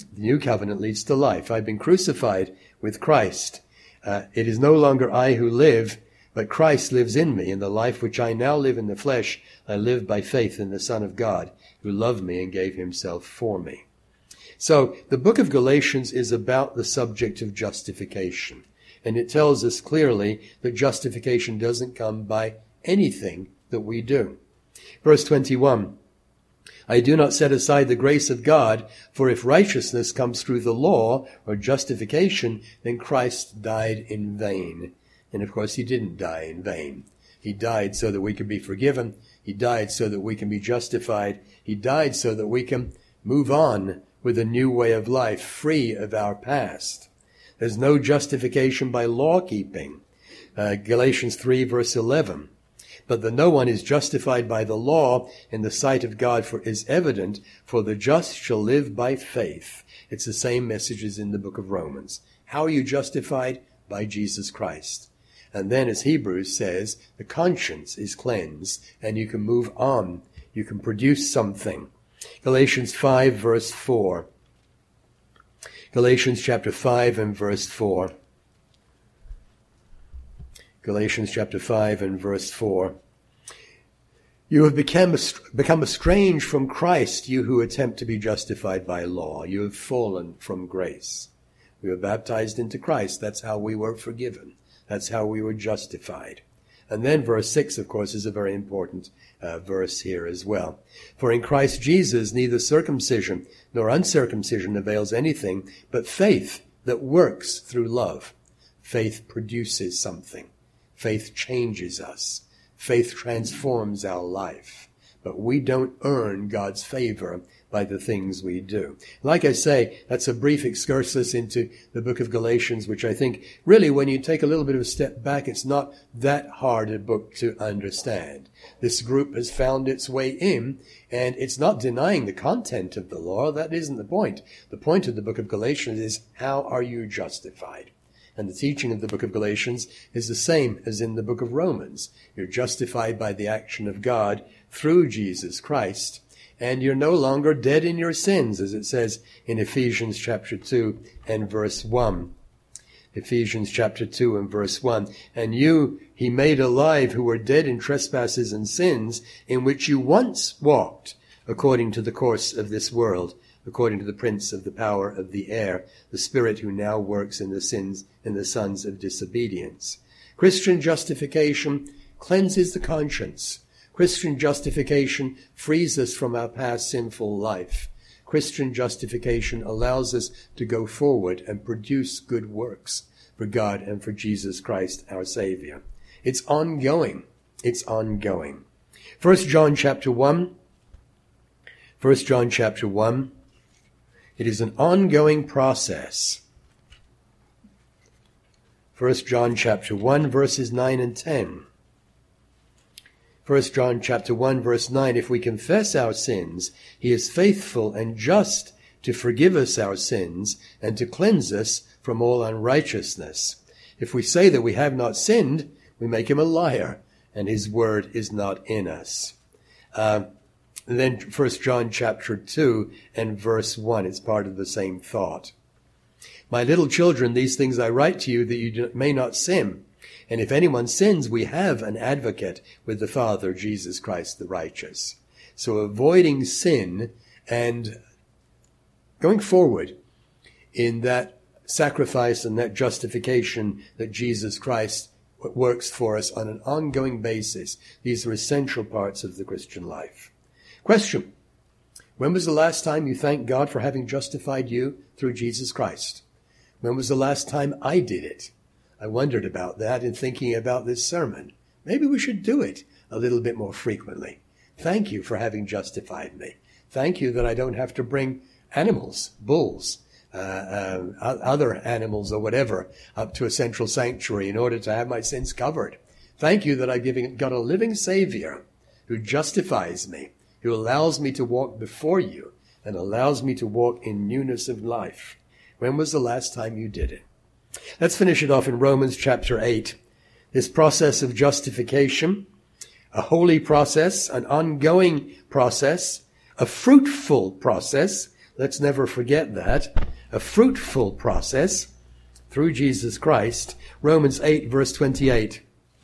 The new covenant leads to life. I've been crucified with Christ. It is no longer I who live, but Christ lives in me. In the life which I now live in the flesh, I live by faith in the Son of God, who loved me and gave himself for me. So the book of Galatians is about the subject of justification. And it tells us clearly that justification doesn't come by anything that we do. Verse 21, I do not set aside the grace of God, for if righteousness comes through the law, or justification, then Christ died in vain. And of course he didn't die in vain. He died so that we could be forgiven. He died so that we can be justified. He died so that we can move on with a new way of life, free of our past. There's no justification by law keeping. Galatians 3 verse 11. But that no one is justified by the law in the sight of God is evident, for the just shall live by faith. It's the same message as in the book of Romans. How are you justified? By Jesus Christ. And then, as Hebrews says, the conscience is cleansed and you can move on. You can produce something. Galatians 5 verse 4. Galatians chapter 5 and verse 4. Galatians chapter 5 and verse 4. You have become estranged from Christ, you who attempt to be justified by law. You have fallen from grace. We were baptized into Christ. That's how we were forgiven. That's how we were justified. And then verse 6, of course, is a very important verse here as well. For in Christ Jesus, neither circumcision nor uncircumcision avails anything, but faith that works through love. Faith produces something. Faith changes us. Faith transforms our life. But we don't earn God's favor by the things we do. Like I say, that's a brief excursus into the book of Galatians, which I think really, when you take a little bit of a step back, it's not that hard a book to understand. This group has found its way in, and it's not denying the content of the law. That isn't the point. The point of the book of Galatians is, how are you justified? And the teaching of the book of Galatians is the same as in the book of Romans. You're justified by the action of God through Jesus Christ, and you're no longer dead in your sins, as it says in Ephesians chapter 2 and verse 1. Ephesians chapter 2 and verse 1. And you he made alive who were dead in trespasses and sins, in which you once walked, according to the course of this world, according to the prince of the power of the air, the spirit who now works in the sons of disobedience. Christian justification cleanses the conscience. Christian justification frees us from our past sinful life. Christian justification allows us to go forward and produce good works for God and for Jesus Christ, our Savior. It's ongoing. It's ongoing. 1 John chapter 1. 1 John chapter 1. It is an ongoing process. 1 John chapter 1, verses 9 and 10. 1 John chapter 1, verse 9, if we confess our sins, he is faithful and just to forgive us our sins and to cleanse us from all unrighteousness. If we say that we have not sinned, we make him a liar, and his word is not in us. And then 1 John chapter 2 and verse 1, it's part of the same thought. My little children, these things I write to you that you may not sin. And if anyone sins, we have an advocate with the Father, Jesus Christ the righteous. So avoiding sin and going forward in that sacrifice and that justification that Jesus Christ works for us on an ongoing basis. These are essential parts of the Christian life. Question: when was the last time you thanked God for having justified you through Jesus Christ? When was the last time I did it? I wondered about that in thinking about this sermon. Maybe we should do it a little bit more frequently. Thank you for having justified me. Thank you that I don't have to bring animals, bulls, other animals or whatever up to a central sanctuary in order to have my sins covered. Thank you that I've got a living Savior who justifies me, who allows me to walk before you and allows me to walk in newness of life. When was the last time you did it? Let's finish it off in Romans chapter 8. This process of justification, a holy process, an ongoing process, a fruitful process. Let's never forget that. A fruitful process through Jesus Christ. Romans 8, verse 28.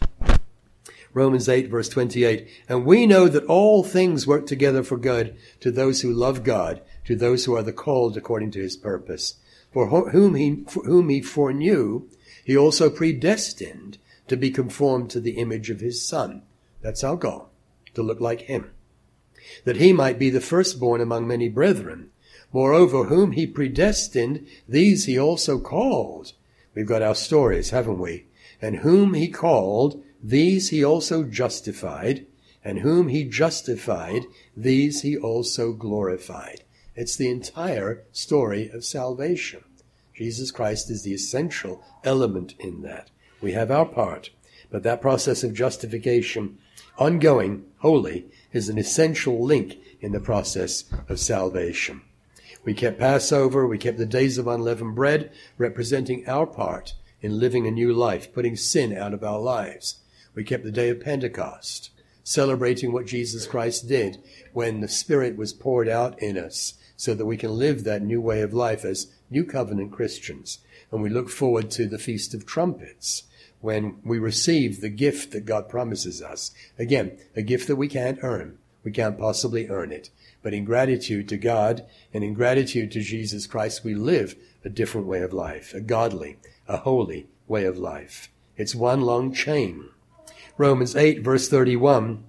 Romans 8, verse 28. And we know that all things work together for good to those who love God, to those who are the called according to his purpose. For whom he foreknew, he also predestined to be conformed to the image of his Son. That's our goal, to look like him. That he might be the firstborn among many brethren. Moreover, whom he predestined, these he also called. We've got our stories, haven't we? And whom he called, these he also justified. And whom he justified, these he also glorified. It's the entire story of salvation. Jesus Christ is the essential element in that. We have our part, but that process of justification, ongoing, holy, is an essential link in the process of salvation. We kept Passover, we kept the days of unleavened bread, representing our part in living a new life, putting sin out of our lives. We kept the day of Pentecost, celebrating what Jesus Christ did when the Spirit was poured out in us so that we can live that new way of life as New Covenant Christians. And we look forward to the Feast of Trumpets, when we receive the gift that God promises us. Again, a gift that we can't earn. We can't possibly earn it. But in gratitude to God and in gratitude to Jesus Christ, we live a different way of life, a godly, a holy way of life. It's one long chain. Romans 8, verse 31.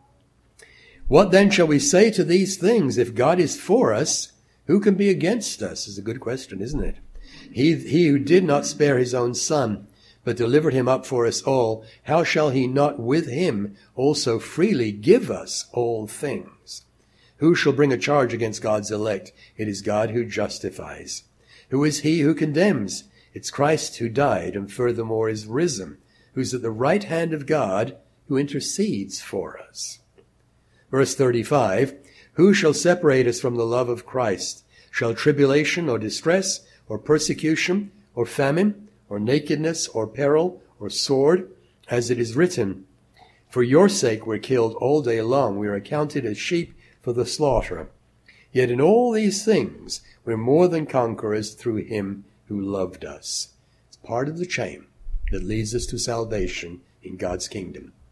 What then shall we say to these things? If God is for us, who can be against us? Is a good question, isn't it? He who did not spare his own Son, but delivered him up for us all, how shall he not with him also freely give us all things? Who shall bring a charge against God's elect? It is God who justifies. Who is he who condemns? It's Christ who died and furthermore is risen, who's at the right hand of God, who intercedes for us. Verse 35, who shall separate us from the love of Christ? Shall tribulation or distress or persecution or famine or nakedness or peril or sword? As it is written, for your sake we're killed all day long. We are accounted as sheep for the slaughter. Yet in all these things we're more than conquerors through him who loved us. It's part of the chain that leads us to salvation in God's kingdom.